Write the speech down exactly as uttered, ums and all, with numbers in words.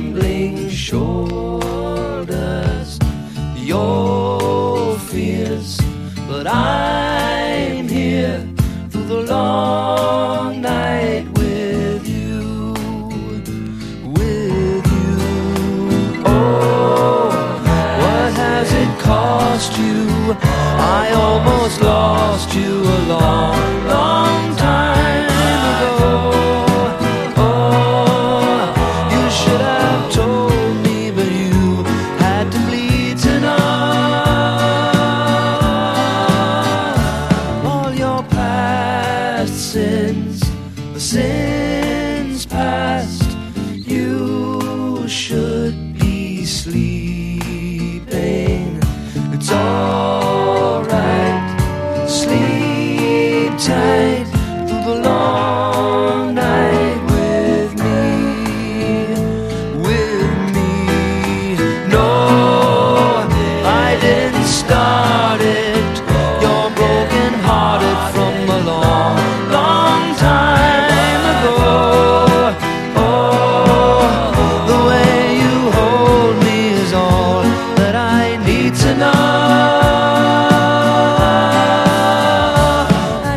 trembling shoulders, your fears, but I'm here through the long night with you, with you. Oh, what has it cost you? I almost lost you along